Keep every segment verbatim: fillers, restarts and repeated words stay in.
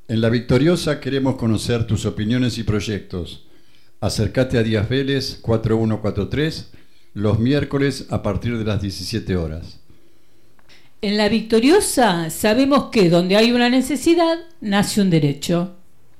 En La Victoriosa queremos conocer tus opiniones y proyectos. Acércate a Díaz Vélez cuatro uno cuatro tres los miércoles a partir de las diecisiete horas. En La Victoriosa sabemos que donde hay una necesidad, nace un derecho.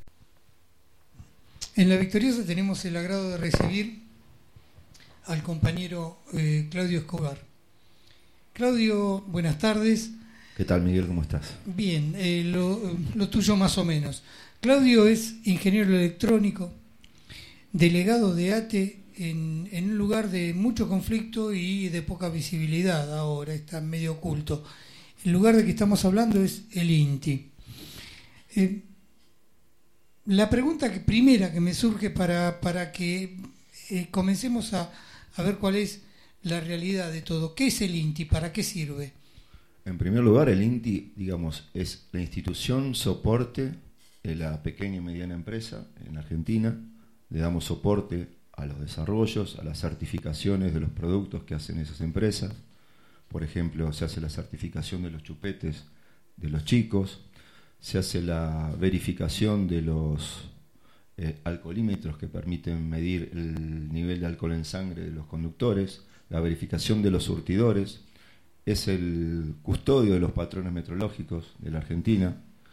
En La Victoriosa tenemos el agrado de recibir al compañero eh, Claudio Escobar. Claudio, buenas tardes. ¿Qué tal, Miguel? ¿Cómo estás? Bien, eh, lo, lo tuyo más o menos. Claudio es ingeniero electrónico, delegado de ATE en, en un lugar de mucho conflicto y de poca visibilidad ahora, está medio oculto. El lugar de que estamos hablando es el INTI. Eh, la pregunta que, primera que me surge para, para que eh, comencemos a, a ver cuál es la realidad de todo. ¿Qué es el INTI? ¿Para qué sirve? En primer lugar, el INTI, digamos, es la institución soporte de la pequeña y mediana empresa en Argentina. Le damos soporte a los desarrollos, a las certificaciones de los productos que hacen esas empresas. Por ejemplo, se hace la certificación de los chupetes de los chicos, se hace la verificación de los eh, alcoholímetros que permiten medir el nivel de alcohol en sangre de los conductores, la verificación de los surtidores. Es el custodio de los patrones metrológicos de la Argentina,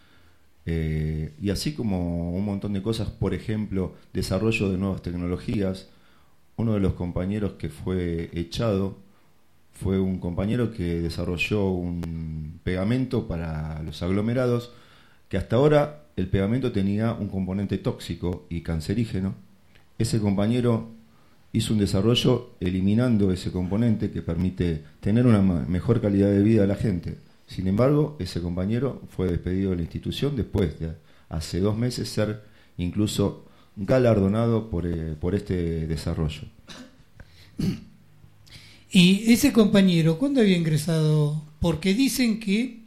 eh, y así como un montón de cosas, por ejemplo, desarrollo de nuevas tecnologías. Uno de los compañeros que fue echado fue un compañero que desarrolló un pegamento para los aglomerados, que hasta ahora el pegamento tenía un componente tóxico y cancerígeno. Ese compañero hizo un desarrollo eliminando ese componente que permite tener una mejor calidad de vida de la gente. Sin embargo, ese compañero fue despedido de la institución después de hace dos meses ser incluso galardonado por, eh, por este desarrollo. ¿Y ese compañero cuándo había ingresado? Porque dicen que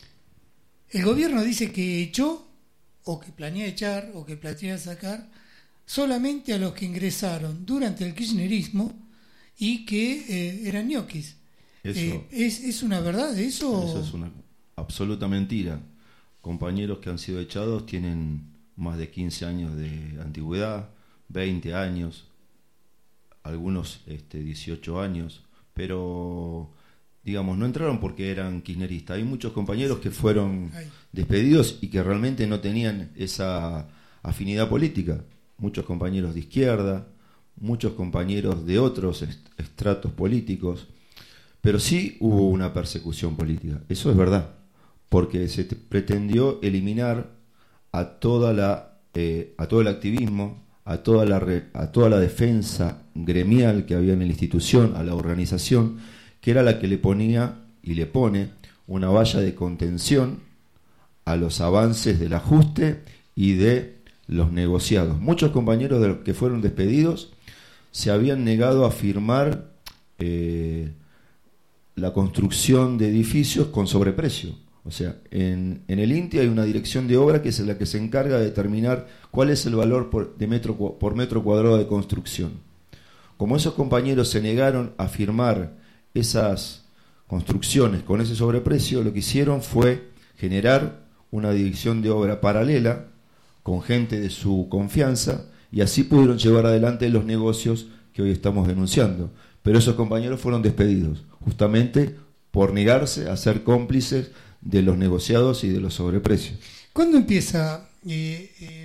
el gobierno dice que echó, o que planea echar, o que planea sacar solamente a los que ingresaron durante el kirchnerismo y que eh, eran ñoquis. Eh, ¿es, ¿Es una verdad eso? Eso es una absoluta mentira. Compañeros que han sido echados tienen más de quince años de antigüedad, veinte años, algunos este, dieciocho años, pero digamos, no entraron porque eran kirchneristas. Hay muchos compañeros que fueron despedidos y que realmente no tenían esa afinidad política. Muchos compañeros de izquierda, muchos compañeros de otros est- estratos políticos, pero sí hubo una persecución política, eso es verdad, porque se te pretendió eliminar a toda la eh, a todo el activismo, a toda la re- a toda la defensa gremial que había en la institución, a la organización, que era la que le ponía y le pone una valla de contención a los avances del ajuste y de los negociados. Muchos compañeros de los que fueron despedidos se habían negado a firmar eh, la construcción de edificios con sobreprecio. O sea, en, en el INTI hay una dirección de obra que es la que se encarga de determinar cuál es el valor por, de metro, por metro cuadrado de construcción. Como esos compañeros se negaron a firmar esas construcciones con ese sobreprecio, lo que hicieron fue generar una dirección de obra paralela con gente de su confianza, y así pudieron llevar adelante los negocios que hoy estamos denunciando. Pero esos compañeros fueron despedidos, justamente por negarse a ser cómplices de los negociados y de los sobreprecios. ¿Cuándo empieza eh, eh,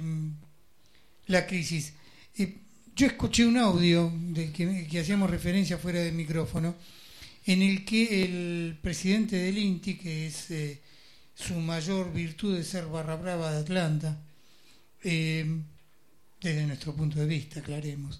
la crisis? Eh, yo escuché un audio del que, que hacíamos referencia fuera del micrófono, en el que el presidente del INTI, que es eh, su mayor virtud de ser barra brava de Atlanta, Eh, desde nuestro punto de vista, aclaremos.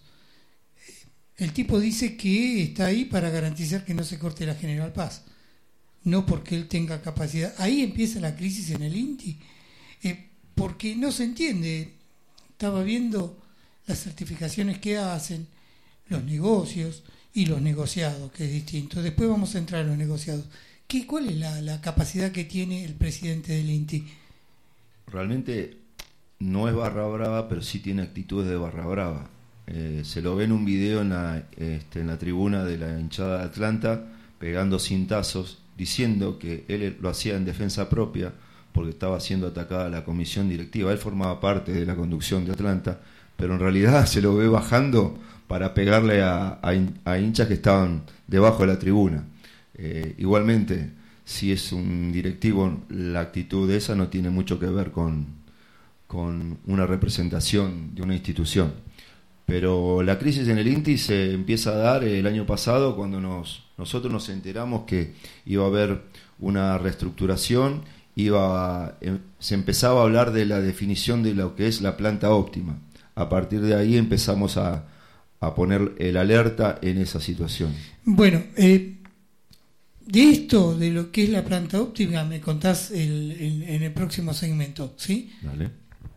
El tipo dice que está ahí para garantizar que no se corte la General Paz, no porque él tenga capacidad. Ahí empieza la crisis en el INTI, eh, porque no se entiende. Estaba viendo las certificaciones que hacen, los negocios y los negociados, que es distinto. Después vamos a entrar a los negociados. ¿Qué, ¿Cuál es la, la capacidad que tiene el presidente del INTI? Realmente no es barra brava, pero sí tiene actitudes de barra brava. Eh, se lo ve en un video en la, este, en la tribuna de la hinchada de Atlanta, pegando cintazos, diciendo que él lo hacía en defensa propia, porque estaba siendo atacada la comisión directiva. Él formaba parte de la conducción de Atlanta, pero en realidad se lo ve bajando para pegarle a, a, a hinchas que estaban debajo de la tribuna. Eh, igualmente, si es un directivo, la actitud de esa no tiene mucho que ver con, con una representación de una institución. Pero la crisis en el INTI se empieza a dar el año pasado cuando nos, nosotros nos enteramos que iba a haber una reestructuración, iba a, se empezaba a hablar de la definición de lo que es la planta óptima. A partir de ahí empezamos a, a poner el alerta en esa situación. Bueno, eh, de esto, de lo que es la planta óptima, me contás el, el, en el próximo segmento, ¿sí? Dale.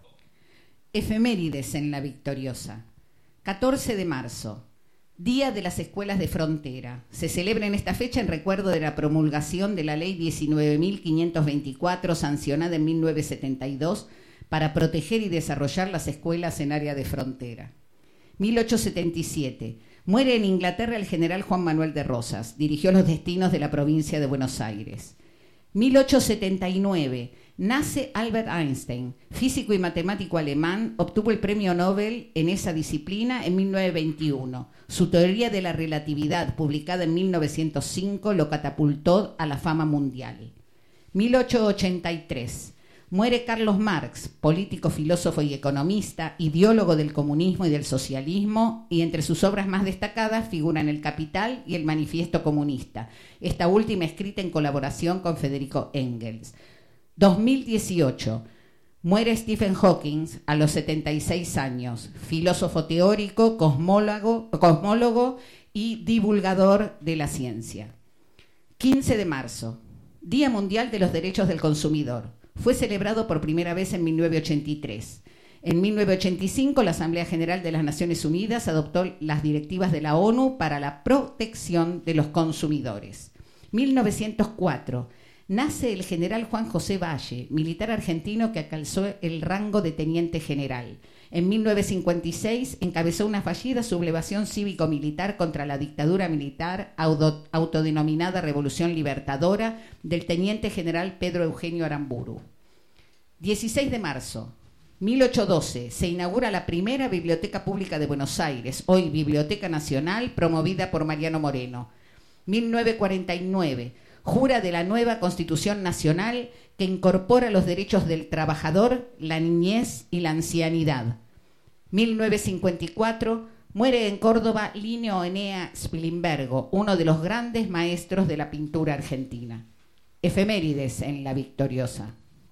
Efemérides en La Victoriosa. catorce de marzo, Día de las Escuelas de Frontera. Se celebra en esta fecha en recuerdo de la promulgación de la Ley diecinueve mil quinientos veinticuatro, sancionada en mil novecientos setenta y dos, para proteger y desarrollar las escuelas en área de frontera. mil ochocientos setenta y siete. Muere en Inglaterra el general Juan Manuel de Rosas. Dirigió los destinos de la provincia de Buenos Aires. mil ochocientos setenta y nueve. Nace Albert Einstein, físico y matemático alemán. Obtuvo el premio Nobel en esa disciplina en mil novecientos veintiuno. Su teoría de la relatividad, publicada en mil novecientos cinco, lo catapultó a la fama mundial. mil ochocientos ochenta y tres. Muere Carlos Marx, político, filósofo y economista, ideólogo del comunismo y del socialismo, y entre sus obras más destacadas figuran El Capital y El Manifiesto Comunista, esta última escrita en colaboración con Federico Engels. dos mil dieciocho. Muere Stephen Hawking a los setenta y seis años, filósofo teórico, cosmólogo, cosmólogo y divulgador de la ciencia. quince de marzo. Día Mundial de los Derechos del Consumidor. Fue celebrado por primera vez en mil novecientos ochenta y tres. En mil novecientos ochenta y cinco, la Asamblea General de las Naciones Unidas adoptó las directivas de la ONU para la protección de los consumidores. mil novecientos cuatro. Nace el general Juan José Valle, militar argentino que alcanzó el rango de teniente general. En mil novecientos cincuenta y seis encabezó una fallida sublevación cívico-militar contra la dictadura militar auto, autodenominada Revolución Libertadora del teniente general Pedro Eugenio Aramburu. dieciséis de marzo, mil ochocientos doce, se inaugura la primera biblioteca pública de Buenos Aires, hoy Biblioteca Nacional, promovida por Mariano Moreno. mil novecientos cuarenta y nueve, jura de la nueva Constitución Nacional que incorpora los derechos del trabajador, la niñez y la ancianidad. mil novecientos cincuenta y cuatro, muere en Córdoba Linneo Enea Spilimbergo, uno de los grandes maestros de la pintura argentina. Efemérides en La Victoriosa.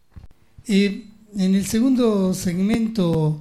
Eh, en el segundo segmento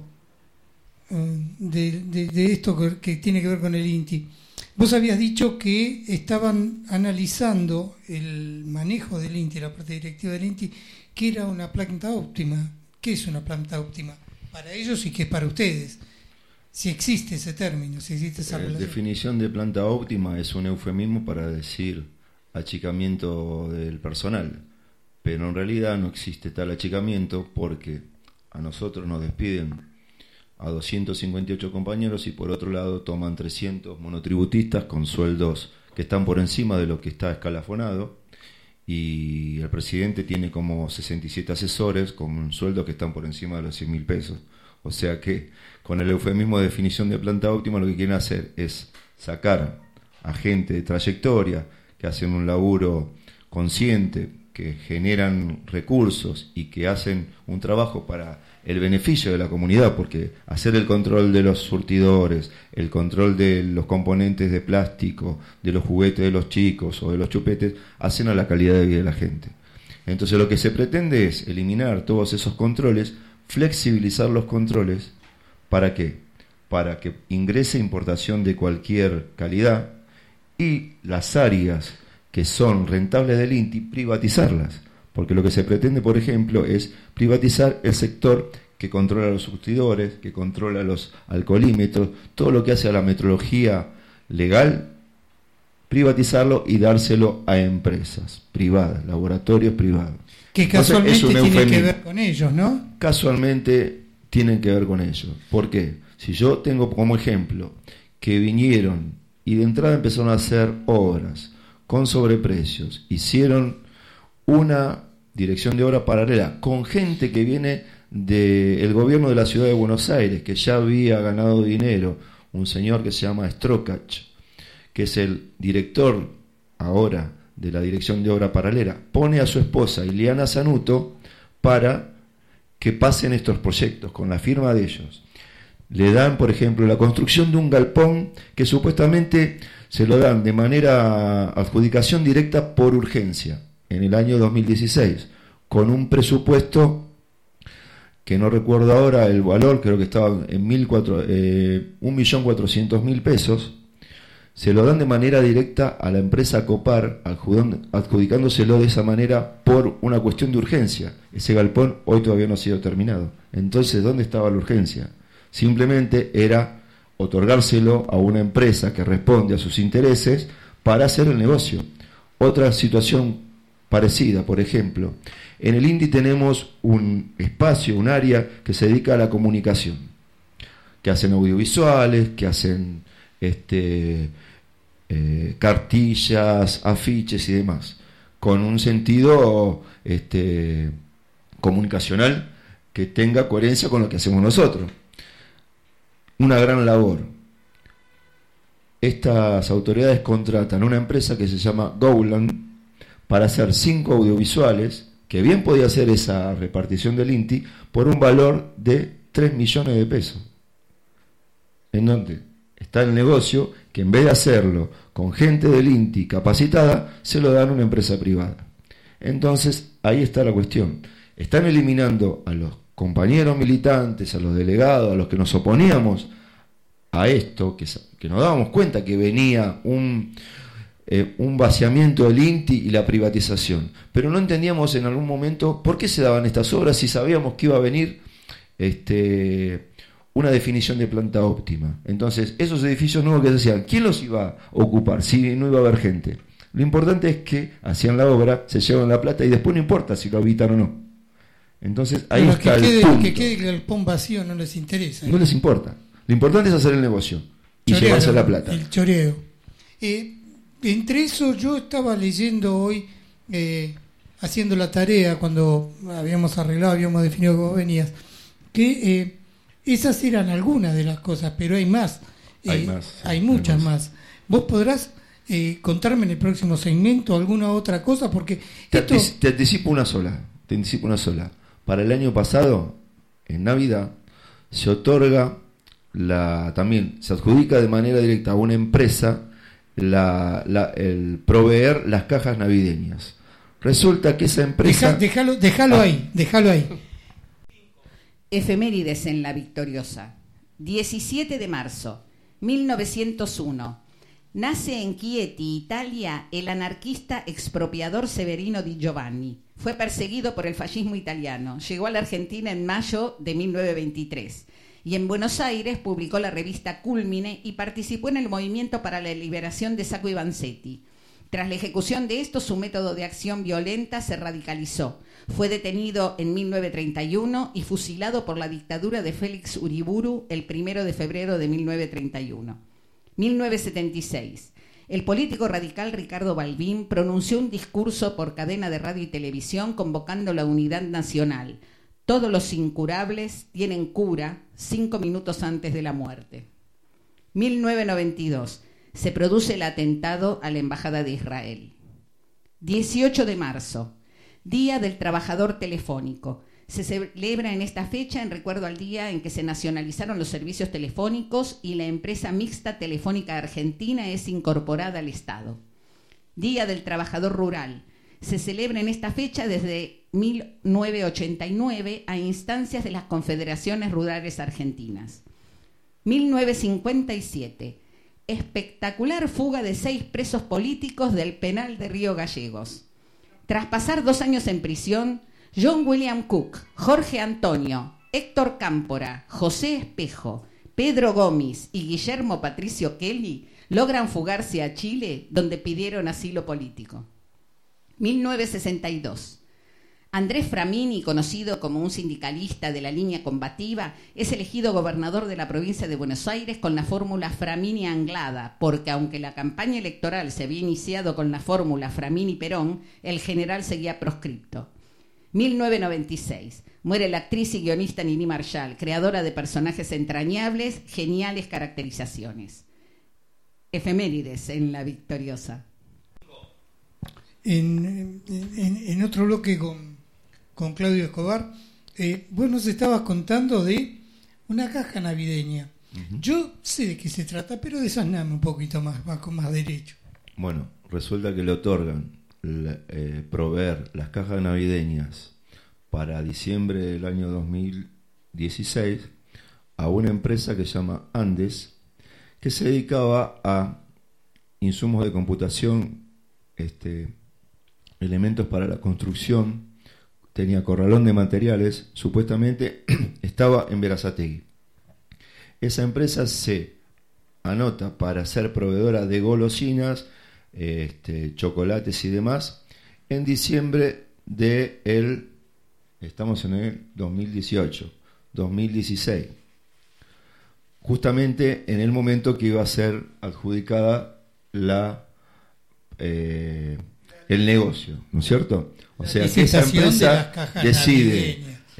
eh, de, de, de esto que, que tiene que ver con el INTI, vos habías dicho que estaban analizando el manejo del INTI, la parte directiva del INTI, que era una planta óptima. ¿Qué es una planta óptima para ellos y qué es para ustedes? Si existe ese término, si existe esa La relación. definición de planta óptima es un eufemismo para decir achicamiento del personal, pero en realidad no existe tal achicamiento porque a nosotros nos despiden a doscientos cincuenta y ocho compañeros y por otro lado toman trescientos monotributistas con sueldos que están por encima de lo que está escalafonado, y el presidente tiene como sesenta y siete asesores con sueldos que están por encima de los cien mil pesos. O sea que con el eufemismo de definición de planta óptima lo que quieren hacer es sacar a gente de trayectoria que hacen un laburo consciente, que generan recursos y que hacen un trabajo para el beneficio de la comunidad, porque hacer el control de los surtidores, el control de los componentes de plástico, de los juguetes de los chicos o de los chupetes, hacen a la calidad de vida de la gente. Entonces lo que se pretende es eliminar todos esos controles, flexibilizar los controles. ¿Para qué? Para que ingrese importación de cualquier calidad y las áreas que son rentables del INTI, privatizarlas. Porque lo que se pretende, por ejemplo, es privatizar el sector que controla los surtidores, que controla los alcoholímetros, todo lo que hace a la metrología legal, privatizarlo y dárselo a empresas privadas, laboratorios privados. Que casualmente tiene que ver con ellos, ¿no? Casualmente tienen que ver con ellos. ¿Por qué? Si yo tengo como ejemplo que vinieron y de entrada empezaron a hacer obras con sobreprecios, hicieron una dirección de obra paralela con gente que viene del gobierno de la ciudad de Buenos Aires, que ya había ganado dinero, un señor que se llama Strokach, que es el director ahora de la dirección de obra paralela, pone a su esposa Ileana Sanuto para que pasen estos proyectos con la firma de ellos. Le dan, por ejemplo, la construcción de un galpón que supuestamente se lo dan de manera adjudicación directa por urgencia en el año dos mil dieciséis, con un presupuesto que no recuerdo ahora el valor, creo que estaba en mil cuatro, eh, un millón cuatrocientos mil pesos. Se lo dan de manera directa a la empresa Copar, adjudicándoselo de esa manera por una cuestión de urgencia. Ese galpón hoy todavía no ha sido terminado. Entonces, ¿dónde estaba la urgencia? Simplemente era otorgárselo a una empresa que responde a sus intereses para hacer el negocio. Otra situación parecida, por ejemplo, en el INDI tenemos un espacio, un área que se dedica a la comunicación, que hacen audiovisuales, que hacen este, eh, cartillas, afiches y demás, con un sentido este, comunicacional que tenga coherencia con lo que hacemos nosotros. Una gran labor. Estas autoridades contratan a una empresa que se llama Gowland para hacer cinco audiovisuales, que bien podía hacer esa repartición del INTI, por un valor de tres millones de pesos. ¿En dónde está el negocio? Que en vez de hacerlo con gente del INTI capacitada, se lo dan a una empresa privada. Entonces, ahí está la cuestión. Están eliminando a los compañeros militantes, a los delegados, a los que nos oponíamos a esto, que, que nos dábamos cuenta que venía un, eh, un vaciamiento del INTI y la privatización, pero no entendíamos en algún momento por qué se daban estas obras si sabíamos que iba a venir este, una definición de planta óptima. Entonces, esos edificios nuevos que se hacían, ¿quién los iba a ocupar si no iba a haber gente? Lo importante es que hacían la obra, se llevan la plata y después no importa si lo habitan o no. Entonces ahí Pero está que quede, el punto. que quede el galpón vacío no les interesa. No les importa. Lo importante es hacer el negocio y Choreo, llevarse la plata. El choreo. Eh, entre eso yo estaba leyendo hoy, eh, haciendo la tarea cuando habíamos arreglado, habíamos definido que vos venías, que eh, esas eran algunas de las cosas, pero hay más. Eh, hay más. Hay muchas hay más. más. ¿Vos podrás eh, contarme en el próximo segmento alguna otra cosa? Porque Te, esto... antici- te anticipo una sola. Te anticipo una sola. Para el año pasado, en Navidad, se otorga, la también se adjudica de manera directa a una empresa la, la, el proveer las cajas navideñas. Resulta que esa empresa... Deja, déjalo déjalo Ah. ahí, déjalo ahí. Efemérides en La Victoriosa. diecisiete de marzo, mil novecientos uno. Nace en Chieti, Italia, el anarquista expropiador Severino Di Giovanni. Fue perseguido por el fascismo italiano. Llegó a la Argentina en mayo de mil novecientos veintitrés. Y en Buenos Aires publicó la revista Cúlmine y participó en el movimiento para la liberación de Sacco y Vanzetti. Tras la ejecución de esto, su método de acción violenta se radicalizó. Fue detenido en mil novecientos treinta y uno y fusilado por la dictadura de Félix Uriburu el primero de febrero de mil novecientos treinta y uno. mil novecientos setenta y seis. El político radical Ricardo Balbín pronunció un discurso por cadena de radio y televisión convocando la unidad nacional. Todos los incurables tienen cura cinco minutos antes de la muerte. mil novecientos noventa y dos. Se produce el atentado a la Embajada de Israel. dieciocho de marzo. Día del Trabajador Telefónico. Se celebra en esta fecha en recuerdo al día en que se nacionalizaron los servicios telefónicos y la empresa mixta telefónica argentina es incorporada al Estado. Día del Trabajador Rural. Se celebra en esta fecha desde mil novecientos ochenta y nueve a instancias de las Confederaciones Rurales Argentinas. mil novecientos cincuenta y siete. Espectacular fuga de seis presos políticos del penal de Río Gallegos. Tras pasar dos años en prisión, John William Cook, Jorge Antonio, Héctor Cámpora, José Espejo, Pedro Gómez y Guillermo Patricio Kelly logran fugarse a Chile, donde pidieron asilo político. mil novecientos sesenta y dos. Andrés Framini, conocido como un sindicalista de la línea combativa, es elegido gobernador de la provincia de Buenos Aires con la fórmula Framini-Anglada, porque aunque la campaña electoral se había iniciado con la fórmula Framini-Perón, el general seguía proscripto. mil novecientos noventa y seis. Muere la actriz y guionista Nini Marshall, creadora de personajes entrañables, geniales caracterizaciones. Efemérides en La Victoriosa. En, en, en otro bloque con, con Claudio Escobar, eh, vos nos estabas contando de una caja navideña. Uh-huh. Yo sé de qué se trata, pero desasname un poquito más, más con más derecho. Bueno, resulta que le otorgan la, eh, proveer las cajas navideñas para diciembre del año dos mil dieciséis a una empresa que se llama Andes, que se dedicaba a insumos de computación, este, elementos para la construcción, tenía corralón de materiales, supuestamente estaba en Berazategui. Esa empresa se anota para ser proveedora de golosinas, este, chocolates y demás en diciembre de el, estamos en el dos mil dieciocho, dos mil dieciséis, justamente en el momento que iba a ser adjudicada la eh, el negocio, ¿no es cierto? O la sea que esa empresa de decide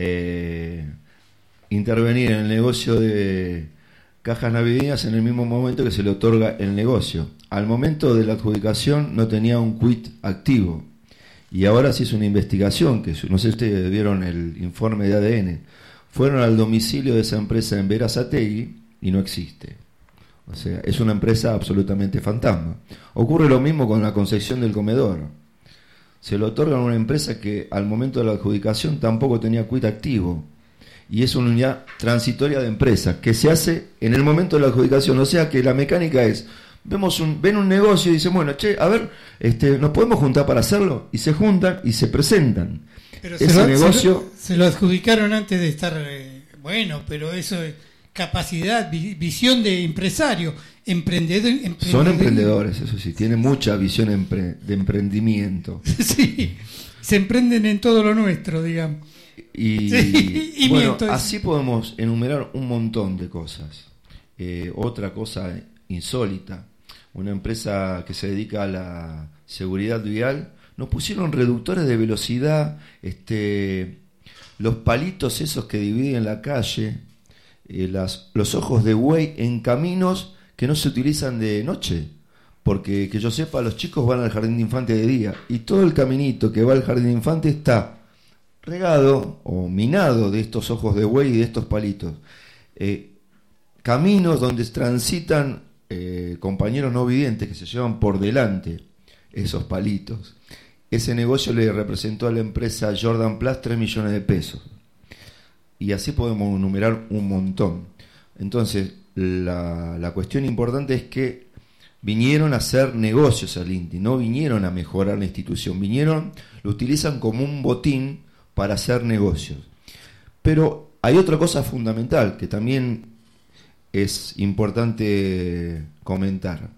eh, intervenir en el negocio de cajas navideñas en el mismo momento que se le otorga el negocio. Al momento de la adjudicación no tenía un quit activo y ahora se hizo una investigación, que no sé si ustedes vieron el informe de A D N, fueron al domicilio de esa empresa en Berazategui y no existe. O sea, es una empresa absolutamente fantasma. Ocurre lo mismo con la concesión del comedor. Se lo otorgan a una empresa que al momento de la adjudicación tampoco tenía quit activo. Y es una unidad transitoria de empresa que se hace en el momento de la adjudicación. O sea que la mecánica es, vemos un, ven un negocio y dicen, bueno, che, a ver, este, ¿nos podemos juntar para hacerlo? Y se juntan y se presentan. Pero Ese se lo, negocio... Se lo, se lo adjudicaron antes de estar... Eh, bueno, pero eso es capacidad, vi, visión de empresario, emprendedor, emprendedor. Son emprendedores, eso sí, tienen mucha visión empre, de emprendimiento. Sí, se emprenden en todo lo nuestro, digamos. Y, sí, y bueno, miento, así podemos enumerar un montón de cosas. Eh, otra cosa insólita, una empresa que se dedica a la seguridad vial, nos pusieron reductores de velocidad, este, los palitos esos que dividen la calle, eh, las, los ojos de buey en caminos que no se utilizan de noche, porque que yo sepa los chicos van al jardín de infantes de día y todo el caminito que va al jardín de infantes está regado o minado de estos ojos de buey y de estos palitos. Eh, caminos donde transitan eh, compañeros no videntes que se llevan por delante esos palitos. Ese negocio le representó a la empresa Jordan Plus tres millones de pesos. Y así podemos enumerar un montón. Entonces, la, la cuestión importante es que vinieron a hacer negocios al INTI, no vinieron a mejorar la institución, vinieron, lo utilizan como un botín para hacer negocios. Pero hay otra cosa fundamental que también es importante comentar.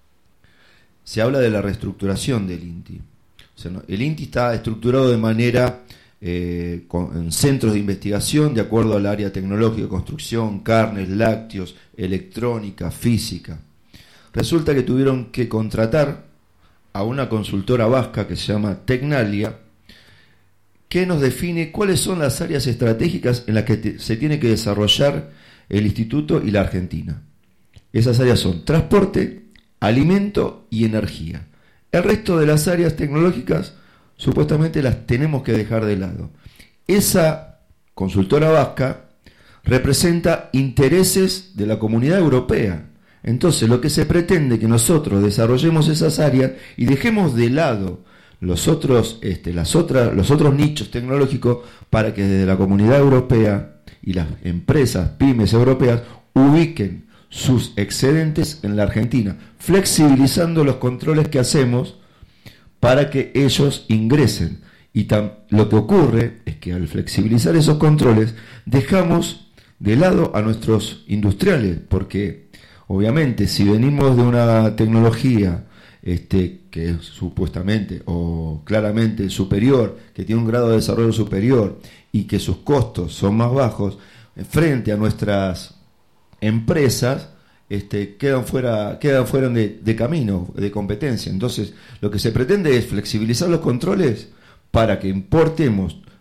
Se habla de la reestructuración del INTI. O sea, ¿no? El INTI está estructurado de manera eh, con, en centros de investigación de acuerdo al área tecnológica, construcción, carnes, lácteos, electrónica, física. Resulta que tuvieron que contratar a una consultora vasca que se llama Tecnalia, que nos define cuáles son las áreas estratégicas en las que te, se tiene que desarrollar el instituto y la Argentina. Esas áreas son transporte, alimento y energía. El resto de las áreas tecnológicas supuestamente las tenemos que dejar de lado. Esa consultora vasca representa intereses de la Comunidad Europea. Entonces lo que se pretende es que nosotros desarrollemos esas áreas y dejemos de lado los otros, este, las otras, los otros nichos tecnológicos para que desde la Comunidad Europea y las empresas pymes europeas ubiquen sus excedentes en la Argentina, flexibilizando los controles que hacemos para que ellos ingresen. Y tam, lo que ocurre es que al flexibilizar esos controles dejamos de lado a nuestros industriales, porque obviamente si venimos de una tecnología este, que es supuestamente o claramente superior, que tiene un grado de desarrollo superior y que sus costos son más bajos, frente a nuestras empresas, este, quedan fuera, quedan fuera de, de camino, de competencia. Entonces, lo que se pretende es flexibilizar los controles para que importemos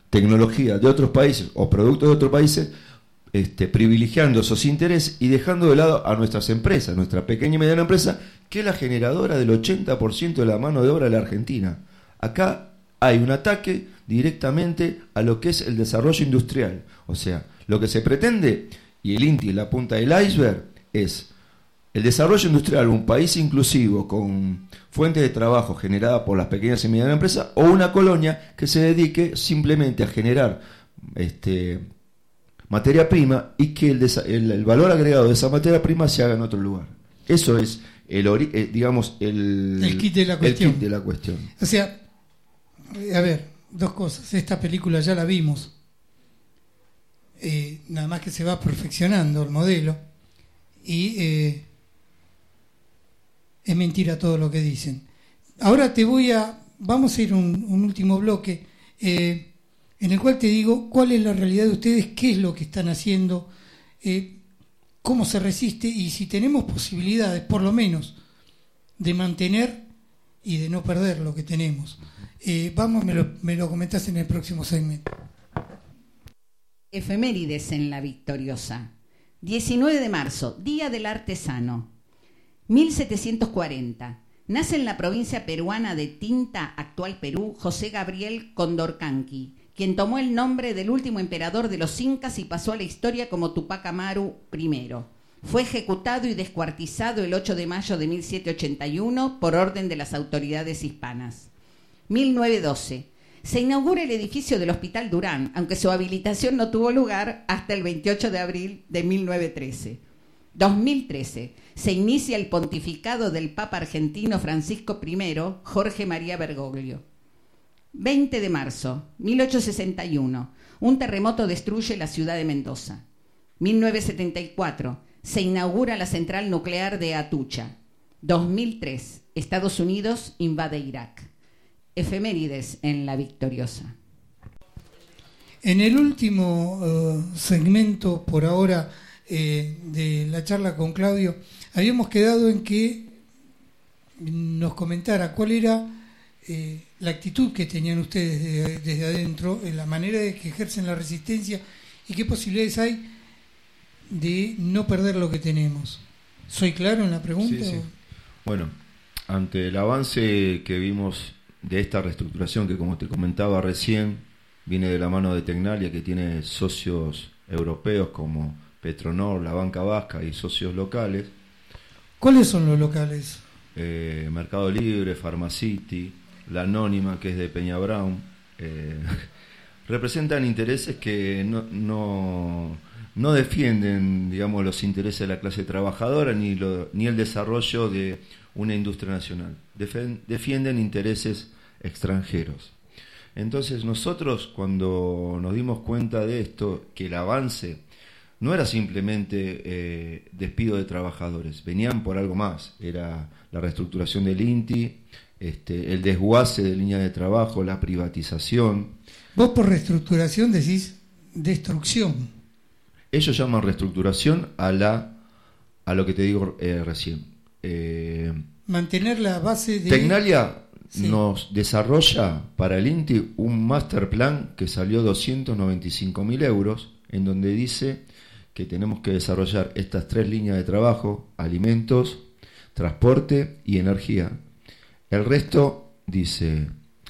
tecnología de otros países o productos de otros países, este, privilegiando esos intereses y dejando de lado a nuestras empresas, nuestra pequeña y mediana empresa, que es la generadora del ochenta por ciento de la mano de obra de la Argentina. Acá hay un ataque directamente a lo que es el desarrollo industrial. O sea, lo que se pretende, y el INTI, la punta del iceberg, es el desarrollo industrial, un país inclusivo con fuentes de trabajo generadas por las pequeñas y medianas empresas, o una colonia que se dedique simplemente a generar este, materia prima y que el, el, el valor agregado de esa materia prima se haga en otro lugar. Eso es el, eh, digamos, el, el kit de la cuestión. El kit de la cuestión. O sea, a ver, dos cosas. Esta película ya la vimos. Eh, nada más que se va perfeccionando el modelo. Y eh, es mentira todo lo que dicen. Ahora te voy a... Vamos a ir a un, un último bloque eh, en el cual te digo cuál es la realidad de ustedes, qué es lo que están haciendo, eh, cómo se resiste y si tenemos posibilidades, por lo menos, de mantener y de no perder lo que tenemos. Eh, vamos, me lo, me lo comentás en el próximo segmento. Efemérides en La Victoriosa. diecinueve de marzo, Día del Artesano. mil setecientos cuarenta. Nace en la provincia peruana de Tinta, actual Perú, José Gabriel Condorcanqui, quien tomó el nombre del último emperador de los incas y pasó a la historia como Tupac Amaru primero. Fue ejecutado y descuartizado el ocho de mayo de mil setecientos ochenta y uno por orden de las autoridades hispanas. mil novecientos doce. Se inaugura el edificio del Hospital Durán, aunque su habilitación no tuvo lugar hasta el veintiocho de abril de mil novecientos trece. dos mil trece. Se inicia el pontificado del Papa argentino Francisco primero, Jorge María Bergoglio. veinte de marzo, mil ochocientos sesenta y uno. Un terremoto destruye la ciudad de Mendoza. mil novecientos setenta y cuatro. Se inaugura la central nuclear de Atucha. dos mil tres. Estados Unidos invade Irak. Efemérides en La Victoriosa. En el último uh, segmento, por ahora, eh, de la charla con Claudio, habíamos quedado en que nos comentara cuál era eh, la actitud que tenían ustedes de, desde adentro, en la manera de que ejercen la resistencia y qué posibilidades hay de no perder lo que tenemos. ¿Soy claro en la pregunta? Sí, sí. Bueno, ante el avance que vimos de esta reestructuración que, como te comentaba recién, viene de la mano de Tecnalia, que tiene socios europeos como Petronor, la Banca Vasca y socios locales. ¿Cuáles son los locales? Eh, Mercado Libre, Pharmacity, la Anónima, que es de Peña Brown. Eh, representan intereses que no, no, no defienden, digamos, los intereses de la clase trabajadora ni, lo, ni el desarrollo de una industria nacional. Defen, defienden intereses extranjeros. Entonces nosotros, cuando nos dimos cuenta de esto, que el avance no era simplemente eh, despido de trabajadores, venían por algo más. Era la reestructuración del INTI, este, el desguace de líneas de trabajo, la privatización. Vos por reestructuración decís destrucción. Ellos llaman reestructuración a la a lo que te digo eh, recién. Eh, Mantener la base de... Tecnalia sí. nos desarrolla para el INTI un master plan que salió doscientos noventa y cinco mil euros, en donde dice que tenemos que desarrollar estas tres líneas de trabajo: alimentos, transporte y energía. El resto, dice,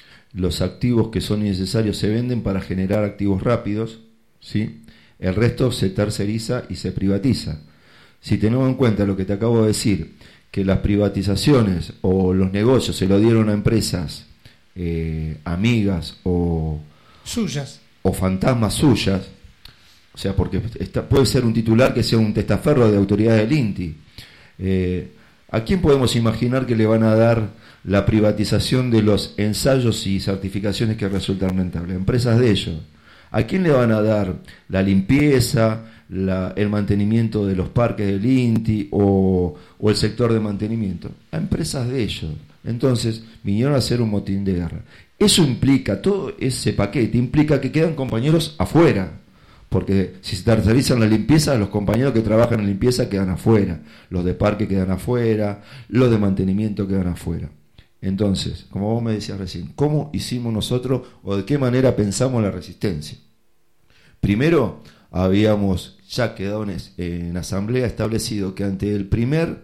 los activos que son necesarios se venden para generar activos rápidos, ¿sí? El resto se terceriza y se privatiza. Si tenemos en cuenta lo que te acabo de decir, que las privatizaciones o los negocios se lo dieron a empresas eh, amigas o suyas o fantasmas suyas, o sea, porque está, puede ser un titular que sea un testaferro de autoridades del INTI. Eh, ¿A quién podemos imaginar que le van a dar la privatización de los ensayos y certificaciones que resultan rentables? Empresas de ellos. ¿A quién le van a dar la limpieza, la, el mantenimiento de los parques del INTI o, o el sector de mantenimiento? A empresas de ellos. Entonces vinieron a hacer un motín de guerra. Eso implica, todo ese paquete implica que quedan compañeros afuera, porque si se tercerizan la limpieza, los compañeros que trabajan en limpieza quedan afuera, los de parque quedan afuera, los de mantenimiento quedan afuera. Entonces, como vos me decías recién, ¿cómo hicimos nosotros o de qué manera pensamos la resistencia? Primero, habíamos ya quedado en, en asamblea establecido que ante el primer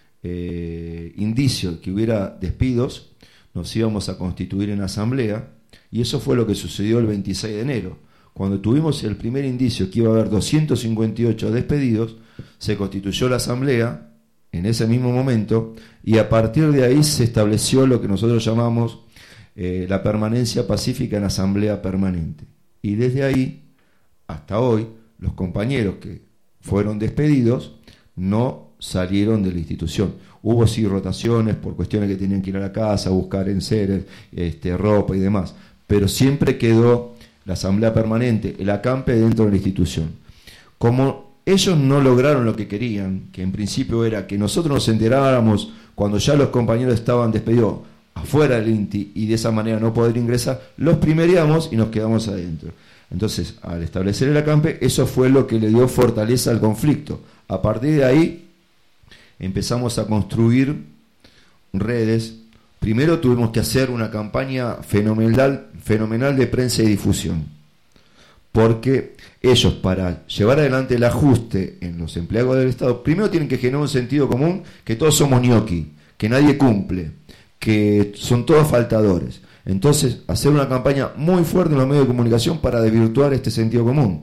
eh, indicio que hubiera despidos, nos íbamos a constituir en asamblea, y eso fue lo que sucedió el veintiséis de enero. Cuando tuvimos el primer indicio que iba a haber doscientos cincuenta y ocho despedidos, se constituyó la asamblea en ese mismo momento, y a partir de ahí se estableció lo que nosotros llamamos eh, la permanencia pacífica en asamblea permanente. Y desde ahí hasta hoy, los compañeros que fueron despedidos no salieron de la institución. Hubo sí rotaciones por cuestiones que tenían que ir a la casa, buscar enseres, este, ropa y demás, pero siempre quedó la asamblea permanente, el acampe dentro de la institución. Como ellos no lograron lo que querían, que en principio era que nosotros nos enteráramos cuando ya los compañeros estaban despedidos afuera del INTI y de esa manera no poder ingresar, los primereamos y nos quedamos adentro. Entonces, al establecer el acampe, eso fue lo que le dio fortaleza al conflicto. A partir de ahí, empezamos a construir redes. Primero tuvimos que hacer una campaña fenomenal, fenomenal de prensa y difusión, porque ellos, para llevar adelante el ajuste en los empleados del Estado, primero tienen que generar un sentido común, que todos somos ñoqui, que nadie cumple, que son todos faltadores. Entonces, hacer una campaña muy fuerte en los medios de comunicación para desvirtuar este sentido común.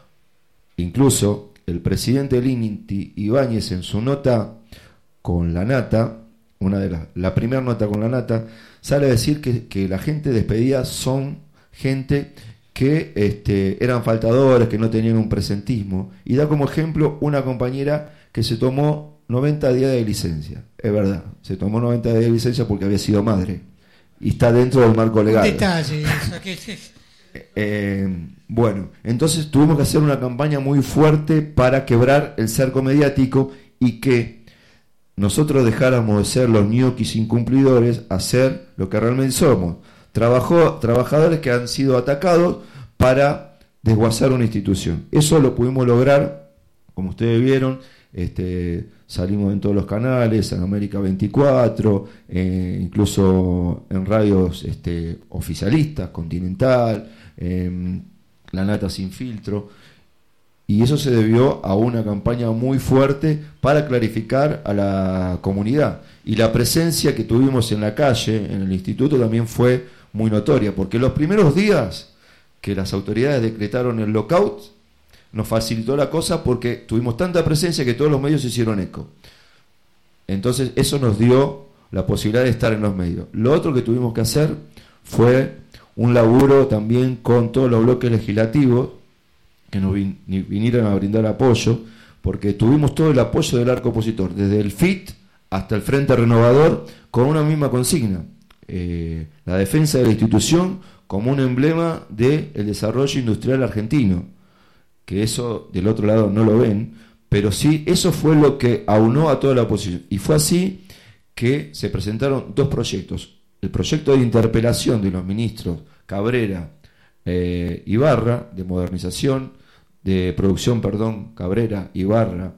Incluso el presidente del INTI, Ibáñez, en su nota con la Nata, una de las, la primera nota con la Nata, sale a decir que, que la gente despedida son gente que este, eran faltadores, que no tenían un presentismo, y da como ejemplo una compañera que se tomó noventa días de licencia. Es verdad, se tomó noventa días de licencia porque había sido madre, y está dentro del marco legal. Un detalle, eso, que es... eh, bueno, entonces tuvimos que hacer una campaña muy fuerte para quebrar el cerco mediático y que nosotros dejáramos de ser los ñoquis incumplidores a ser lo que realmente somos. Trabajó, trabajadores que han sido atacados para desguazar una institución. Eso lo pudimos lograr, como ustedes vieron, este, salimos en todos los canales, en América veinticuatro, eh, incluso en radios este, oficialistas, Continental, eh, La Nata Sin Filtro, y eso se debió a una campaña muy fuerte para clarificar a la comunidad. Y la presencia que tuvimos en la calle, en el instituto, también fue muy notoria, porque los primeros días que las autoridades decretaron el lockout, nos facilitó la cosa porque tuvimos tanta presencia que todos los medios se hicieron eco. Entonces eso nos dio la posibilidad de estar en los medios. Lo otro que tuvimos que hacer fue un laburo también con todos los bloques legislativos que nos vin- vinieron a brindar apoyo, porque tuvimos todo el apoyo del arco opositor, desde el F I T hasta el Frente Renovador, con una misma consigna, eh, la defensa de la institución como un emblema del desarrollo industrial argentino, que eso del otro lado no lo ven, pero sí, eso fue lo que aunó a toda la oposición, y fue así que se presentaron dos proyectos: el proyecto de interpelación de los ministros Cabrera, eh, Ibarra, de modernización, de producción, perdón, Cabrera, Ibarra,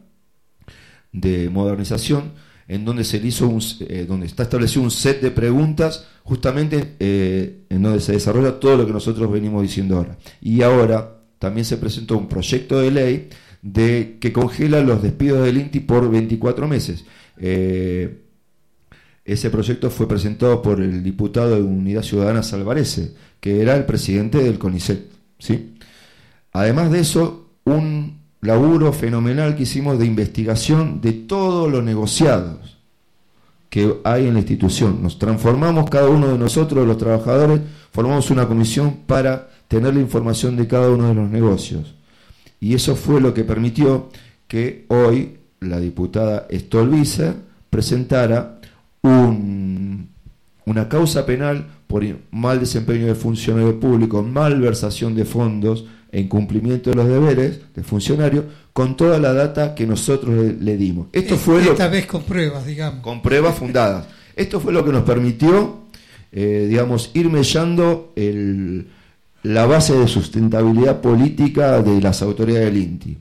de modernización, en donde se hizo un, eh, donde está establecido un set de preguntas, justamente eh, en donde se desarrolla todo lo que nosotros venimos diciendo ahora. Y ahora también se presentó un proyecto de ley de que congela los despidos del INTI por veinticuatro meses. Eh, ese proyecto fue presentado por el diputado de Unidad Ciudadana Salvarese, que era el presidente del CONICET, ¿sí? Además de eso, un laburo fenomenal que hicimos de investigación de todos los negociados que hay en la institución. Nos transformamos, cada uno de nosotros, los trabajadores, formamos una comisión para tener la información de cada uno de los negocios. Y eso fue lo que permitió que hoy la diputada Stolbizer presentara un, una causa penal por mal desempeño de funcionario público, malversación de fondos e incumplimiento de los deberes de funcionario, con toda la data que nosotros le, le dimos. Esto fue Esta lo, vez con pruebas, digamos. Con pruebas fundadas. Esto fue lo que nos permitió, eh, digamos, ir mellando el, la base de sustentabilidad política de las autoridades del INTI,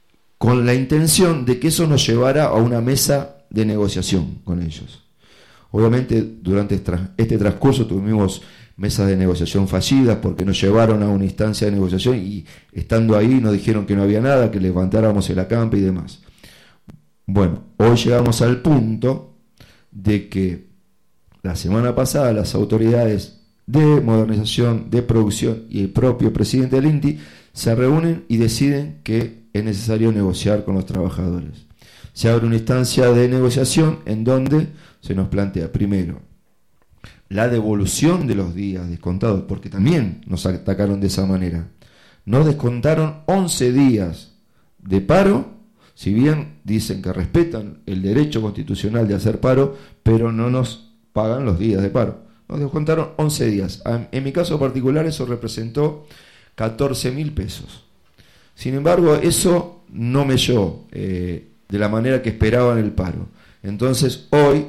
con la intención de que eso nos llevara a una mesa de negociación con ellos. Obviamente durante este transcurso tuvimos mesas de negociación fallidas porque nos llevaron a una instancia de negociación y estando ahí nos dijeron que no había nada, que levantáramos el acampe y demás. Bueno, hoy llegamos al punto de que la semana pasada las autoridades de modernización, de producción y el propio presidente del INTI se reúnen y deciden que es necesario negociar con los trabajadores. Se abre una instancia de negociación en donde se nos plantea primero la devolución de los días descontados, porque también nos atacaron de esa manera. Nos descontaron once días de paro, si bien dicen que respetan el derecho constitucional de hacer paro, pero no nos pagan los días de paro. Nos descontaron once días. En mi caso particular eso representó catorce mil pesos. Sin embargo, eso no me llegó eh, de la manera que esperaban el paro. Entonces hoy,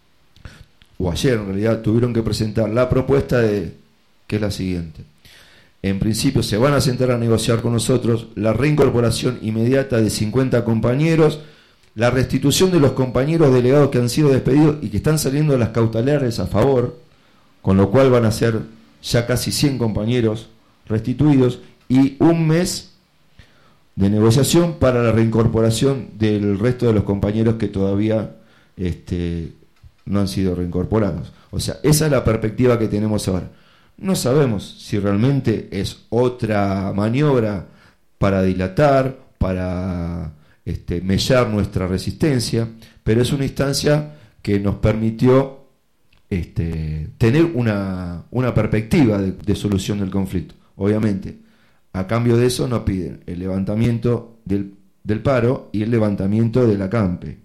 o ayer en realidad, tuvieron que presentar la propuesta de, que es la siguiente. En principio se van a sentar a negociar con nosotros la reincorporación inmediata de cincuenta compañeros, la restitución de los compañeros delegados que han sido despedidos y que están saliendo las cautelares a favor, con lo cual van a ser ya casi cien compañeros restituidos, y un mes de negociación para la reincorporación del resto de los compañeros que todavía este, no han sido reincorporados. O sea, esa es la perspectiva que tenemos ahora. No sabemos si realmente es otra maniobra para dilatar, para este, mellar nuestra resistencia, pero es una instancia que nos permitió este, tener una, una perspectiva de, de solución del conflicto. Obviamente, a cambio de eso nos piden el levantamiento del, del paro y el levantamiento del acampe.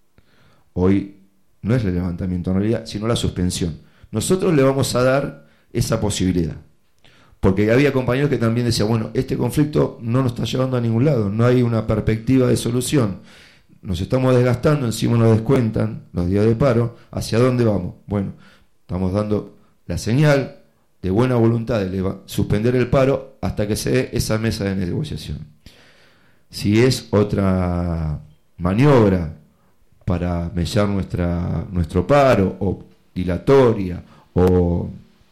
Hoy no es el levantamiento en realidad, sino la suspensión. Nosotros le vamos a dar esa posibilidad, porque había compañeros que también decían, bueno, este conflicto no nos está llevando a ningún lado, no hay una perspectiva de solución, nos estamos desgastando, encima nos descuentan los días de paro, ¿hacia dónde vamos? Bueno, estamos dando la señal de buena voluntad de suspender el paro hasta que se dé esa mesa de negociación. Si es otra maniobra para mellar nuestra, nuestro paro, o dilatoria, o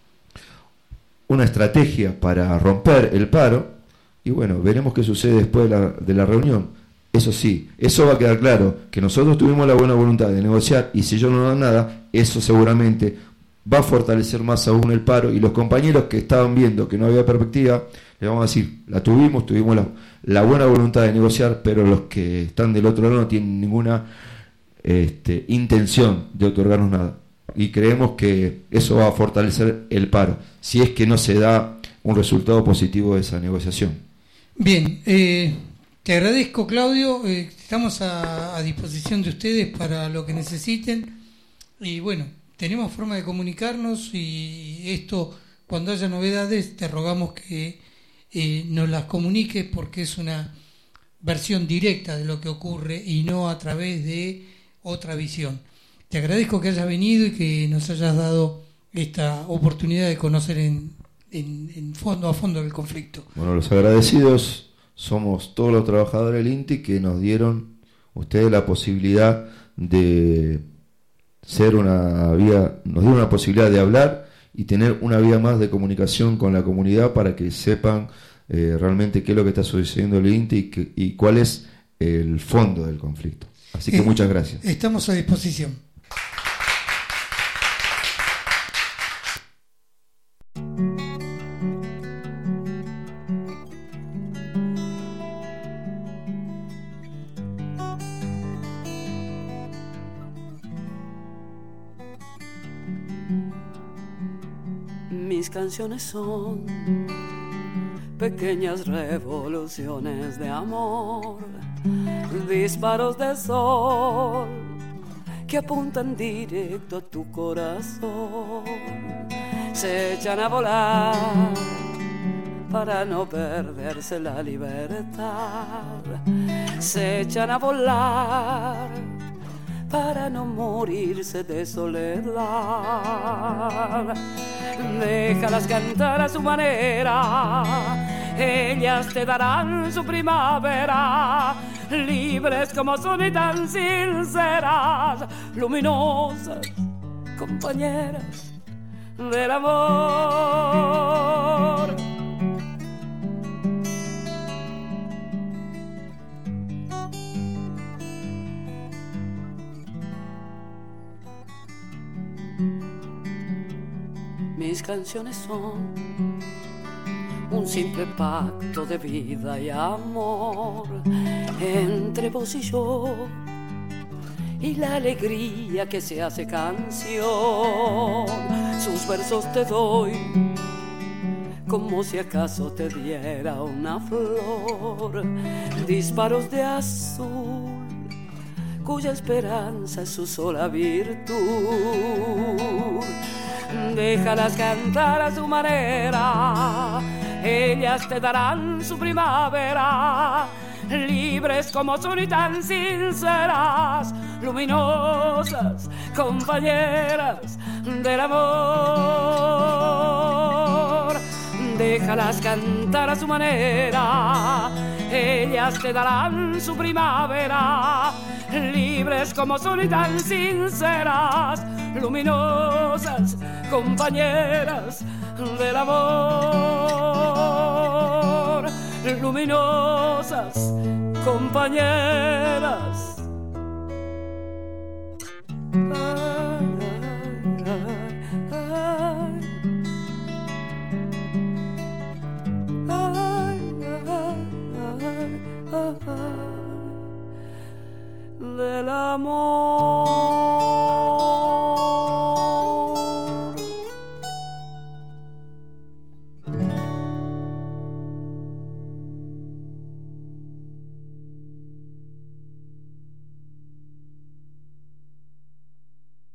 una estrategia para romper el paro, y bueno, veremos qué sucede después de la, de la reunión. Eso sí, eso va a quedar claro, que nosotros tuvimos la buena voluntad de negociar, y si ellos no dan nada, eso seguramente va a fortalecer más aún el paro, y los compañeros que estaban viendo que no había perspectiva, les vamos a decir, la tuvimos, tuvimos la, la buena voluntad de negociar, pero los que están del otro lado no tienen ninguna este, intención de otorgarnos nada. Y creemos que eso va a fortalecer el paro, si es que no se da un resultado positivo de esa negociación. Bien, eh, te agradezco, Claudio, eh, estamos a, a disposición de ustedes para lo que necesiten, y bueno, tenemos forma de comunicarnos, y esto, cuando haya novedades, te rogamos que eh, nos las comuniques, porque es una versión directa de lo que ocurre y no a través de otra visión. Te agradezco que hayas venido y que nos hayas dado esta oportunidad de conocer en, en, en fondo a fondo el conflicto. Bueno, los agradecidos somos todos los trabajadores del INTI que nos dieron ustedes la posibilidad de ser una vía, nos dieron una posibilidad de hablar y tener una vía más de comunicación con la comunidad para que sepan eh, realmente qué es lo que está sucediendo en el INTI y, que, y cuál es el fondo del conflicto. Así que eh, muchas gracias. Estamos a disposición. Mis canciones son pequeñas revoluciones de amor, disparos de sol que apuntan directo a tu corazón, se echan a volar para no perderse la libertad, se echan a volar para no morirse de soledad. Déjalas cantar a su manera, ellas te darán su primavera, libres como son y tan sinceras, luminosas compañeras del amor. Mis canciones son un simple pacto de vida y amor entre vos y yo, y la alegría que se hace canción. Sus versos te doy como si acaso te diera una flor, disparos de azul cuya esperanza es su sola virtud. Déjalas cantar a su manera, ellas te darán su primavera, libres como son y tan sinceras, luminosas, compañeras del amor. Déjalas cantar a su manera, ellas te darán su primavera, libres como son y tan sinceras, luminosas, compañeras del amor. Luminosas, compañeras